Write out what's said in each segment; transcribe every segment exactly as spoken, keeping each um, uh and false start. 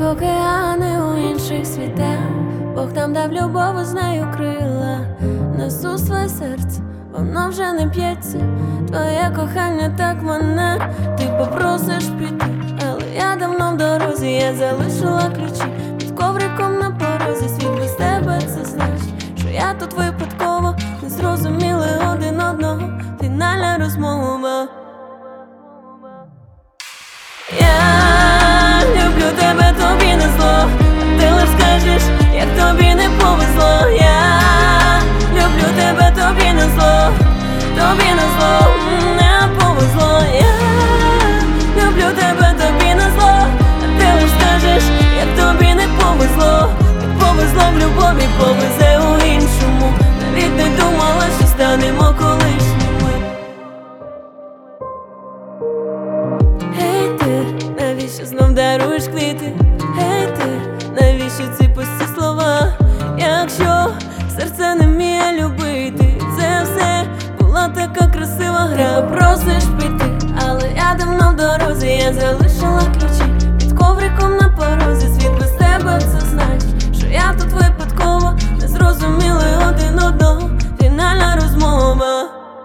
океани у інших світах, Бог там дав любов, з нею крила. Несу своє серце, воно вже не б'ється. Твоє кохання так мене. Ти попросиш піти, але я давно в дорозі. Я залишила ключі під ковриком на порозі. Світ без тебе це значить, що я тут випадково. Не зрозуміли один одного. Фінальна розмова. Я люблю тебе, тобі не зло. Ти лиш скажеш, як тобі не повезло. Я люблю тебе, тобі не зло. Тобі не зло, не повезло. Я люблю тебе, тобі не зло. А ти лиш скажеш, як тобі не повезло. Не повезло в любові, повезе у іншому. Навіть не думала, що станемо колишніми. Гей ти, навіщо знов даруєш квіти? Гей ти, навіщо ці пусті слова? Якщо серце не вміє любити, це все була така красива гра. Просиш піти, але я давно в дорозі. Я залишила ключі під ковриком на порозі. Світ без тебе це значить, що я тут випадково. Не зрозуміли один одного. Фінальна розмова.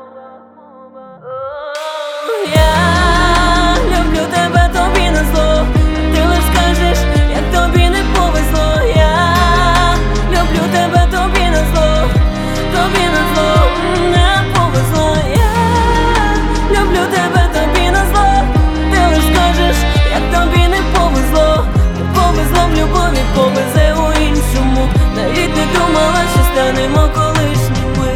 Я люблю тебе, тобі не зло. Ти лиш скажеш, як тобі не повезло. Я люблю тебе, тобі не зло. Тобі не зло, не повезло. Я люблю тебе, тобі не зло. Ти лиш скажеш, як тобі не повезло. Не повезло в любові, повезе у іншому. Навіть не думала, що станемо колишніми.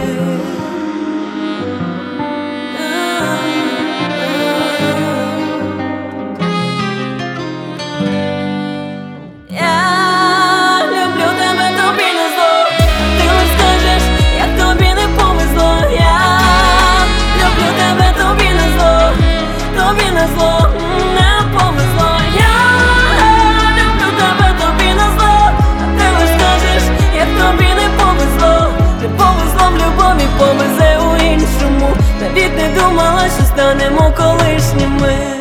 Я люблю тебе, тобі не зло. Ти лиш скажеш, як тобі не повезло. Я люблю тебе, тобі не зло. Тобі не зло, не повезло. Я люблю тебе, тобі не зло. А ти лиш скажеш, як тобі не повезло. Не повезло в любові, повезе у іншому. Навіть не думала, що станемо колишніми.